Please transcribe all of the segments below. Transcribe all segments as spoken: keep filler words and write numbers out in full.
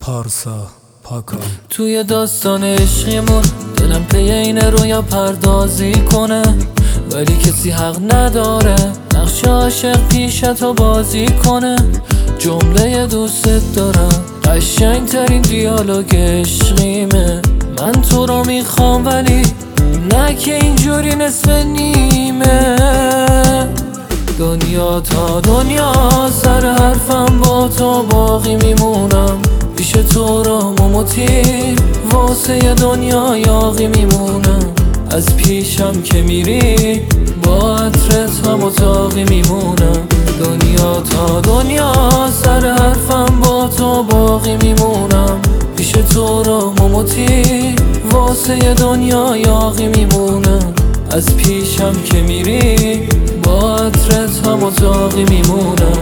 پارسا پاکا. توی داستان عشقیمون دلم پی این رویا پردازی کنه، ولی کسی حق نداره نقش عاشق پیشتو بازی کنه. جمله دوست دارم قشنگ ترین دیالوگ عشقیمه. من تو رو میخوام ولی نه که اینجوری نصف نیمه. دنیا تا دنیا سر حرفم با تو باقی میمونم. پیش تو را مموتی واسه دنیا یاقی میمونم. از پیشم که میری با عطرت هم اتاقی میمونم. دنیا تا دنیا سر حرفم با تو باقی میمونم. پیش تو را مموتی واسه دنیا یاقی میمونم. از پیشم که میری با عطرت هم اتاقی میمونم.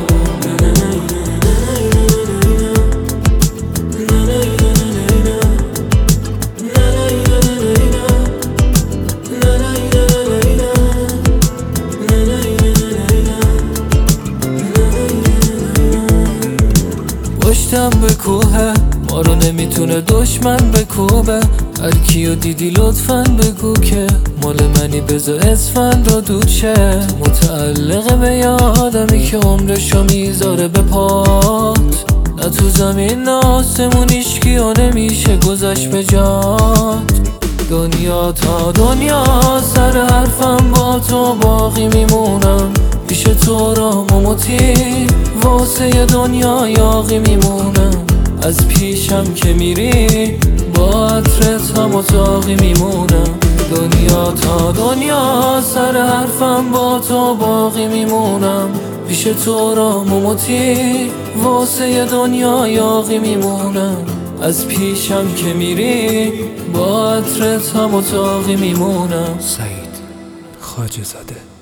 پشتم به کوه ما رو نمیتونه دشمن بکوبه. هر کیو دیدی لطفاً بگو که مال منی، بذار اسفند رو دود شه. متعلقه به یه آدمی که عمرشو میذاره به پات. نه تو زمین نه آسمون هیچکی و نمیشه گذشت به جات. دنیا تا دنیا سر حرفم با تو باقی میمونم. پیش تو را مموتی واسه دنیا یاقی میمونم. از پیشم که میری با عطرت هم اتاقی میمونم. دنیا تا دنیا سر حرفم با تو باقی میمونم. پیش تو را مموتی واسه دنیا یاقی میمونم. از پیشم که میری با عطرت هم اتاقی میمونم. سعید خواجه زاده.